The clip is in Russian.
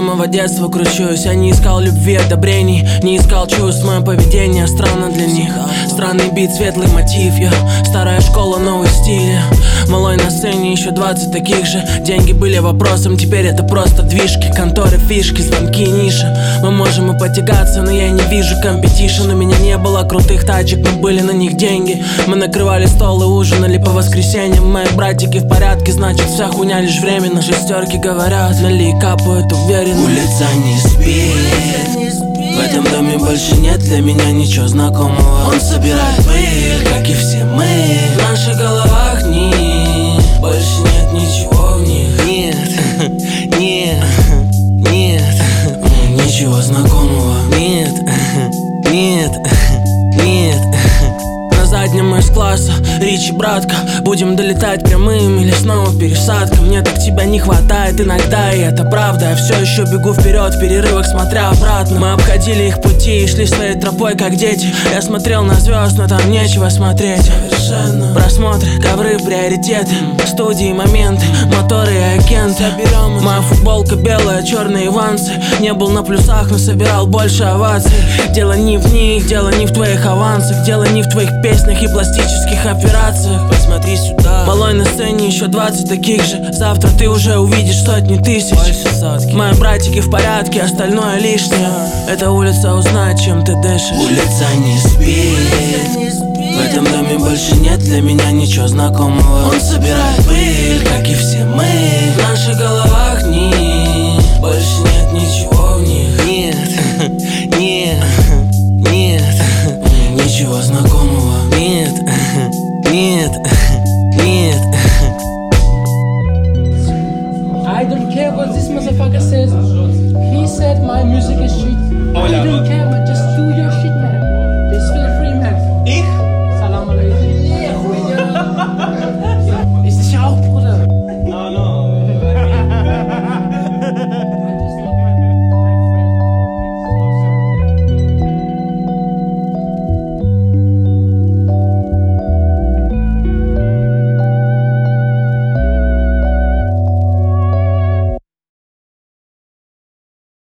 самого детства кручусь. Я не искал любви, одобрений, не искал чувств. Мое поведение странно для них. Странный бит, светлый мотив. Я старая школа, новый стиль. Малой на сцене, еще 20 таких же. Деньги были вопросом, теперь это просто движки. Конторы, фишки, звонки, ниши. Мы можем и потягаться, но я не вижу компетишн. У меня не было крутых тачек, но были на них деньги. Мы накрывали стол и ужинали по воскресеньям. Мои братики в порядке, значит вся хуйня лишь временно. Шестерки говорят, налей капают уверенно. Улица не спит, в этом доме больше нет для меня ничего знакомого. Он собирает пыль, как и все мы. В наших головах больше нет ничего в них. Нет, нет, нет, ничего знакомого. нет, нет, нет. На заднем из класса, Ричи, братка, будем долетать прямым или снова пересадка. Мне так тебя не хватает иногда, и это правда. Я все еще бегу вперед в перерывах, смотря обратно. Мы обходили их пути и шли своей тропой, как дети. Я смотрел на звезд, но там нечего смотреть. Совершенно. Просмотры, ковры, приоритеты, студии, моменты, моторы и агенты. Моя футболка белая, черные вансы. Не был на плюсах, но собирал больше оваций. Дело не в них, дело не в твоих авансах. Дело не в твоих песнях и пластических операциях. Посмотри сюда. Малой на сцене, еще 20 таких же. Завтра ты уже увидишь сотни тысяч. Мои братики в порядке, остальное лишнее. Эта улица узнает, чем ты дышишь. Улица не спит, в этом доме больше нет для меня ничего знакомого. Он собирает пыль, как и все мы. В наших головах больше нет ничего в них. Нет, нет, нет, ничего знакомого.